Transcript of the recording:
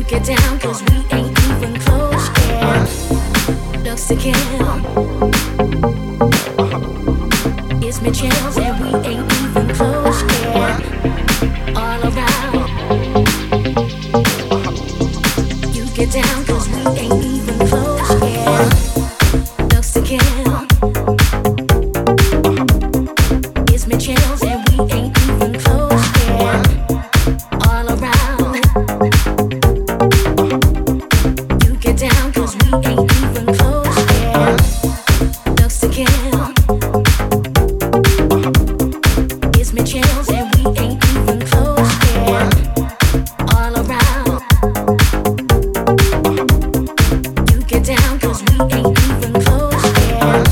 Get down, cause we ain't even close yet. Looks to kill. It's me chills and we ain't even close yet. All around. You get down, cause we ain't even close yet. Looks to kill. It's me chills and we ain't even close yet. All around. Get down, cause we ain't even close yet. Looks to kill. Gives me chills and we ain't even close yet. All around. You get down, cause we ain't even close yet.